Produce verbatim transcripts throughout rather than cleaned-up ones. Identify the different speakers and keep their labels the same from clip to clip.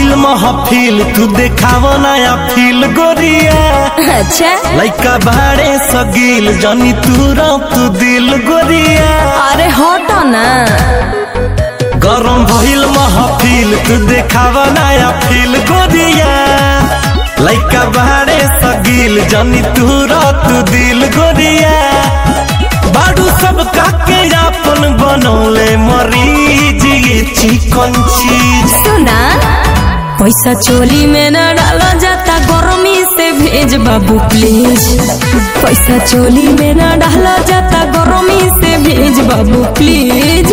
Speaker 1: भइल महफिल तू देखाव नया फील गोरिया।
Speaker 2: अच्छा
Speaker 1: लइका बाड़े सगील जनी तू तू दिल गोरिया।
Speaker 2: अरे हटो ना
Speaker 1: गरम भइल महफिल तू देखाव नया फील गोरिया। लइका बाड़े सगील जनी तू तू दिल गोरिया। बाडू सब काके अपन बनौले मरीज ये चिकन चीज।
Speaker 2: सुना पैसा चोली में न डाला जाता गर्मी से भेज बाबू प्लीज। पैसा चोली में न डाला जाता गर्मी से भेज बाबू प्लीज।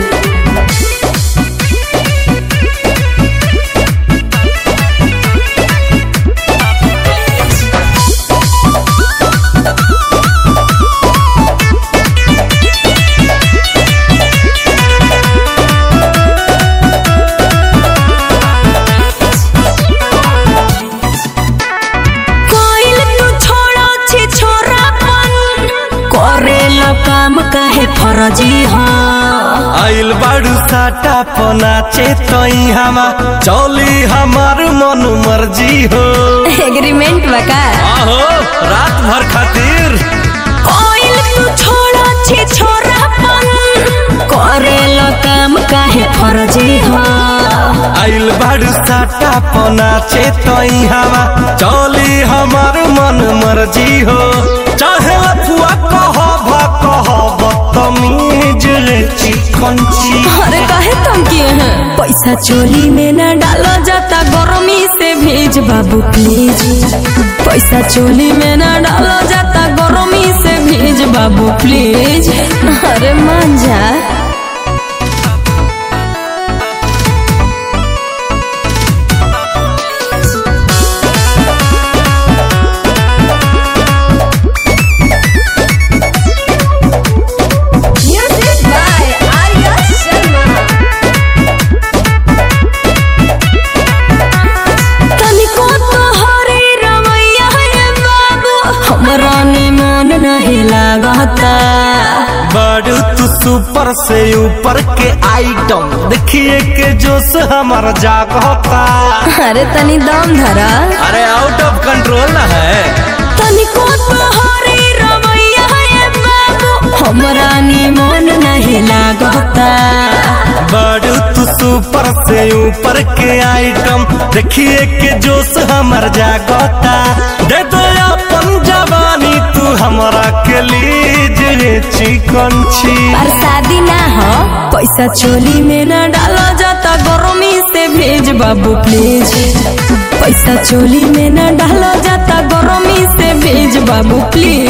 Speaker 2: काम काहे फरजी हाँ
Speaker 1: आइल बाड़ू साटा पनाचे तई हमा चौली हमार मन मर्जी हो।
Speaker 2: एग्रीमेंट बका
Speaker 1: आहो रात भर खातिर
Speaker 2: कोइल तू छोड़ा छे छोरापन करेला काम काहे फरजी हाँ
Speaker 1: आइल बाड़ू साटा पनाचे तई हमा चौली हमार मन मर्जी हो। चाहे अफुआ कह बदतमीज रे चिकन चीज।
Speaker 2: अरे काहे तुम किए हैं पैसा चोली में न डाला जाता गर्मी से भेज बाबू प्लीज। पैसा चोली में न डाला जाता गर्मी से भेज बाबू प्लीज। अरे मान जा
Speaker 1: बड़ू तू सुपर से ऊपर के आइटम देखिए के जोश हमारा जागता।
Speaker 2: अरे तनी दम धरा
Speaker 1: अरे आउट ऑफ कंट्रोल है
Speaker 2: तनी को तोहरी रवैया है बाबू हमरा निमन नहीं लागता।
Speaker 1: बड़ू तू सुपर से ऊपर के आइटम देखिए के जोश हमारा जागता। दे दो अपन जवानी तू हमरा के लीज रे चिकन चीज।
Speaker 2: पर शादी ना हो पैसा चोली में न डाला जाता गर्मी से भेज बाबू प्लीज। पैसा चोली में न डाला जाता गर्मी से भेज बाबू प्लीज।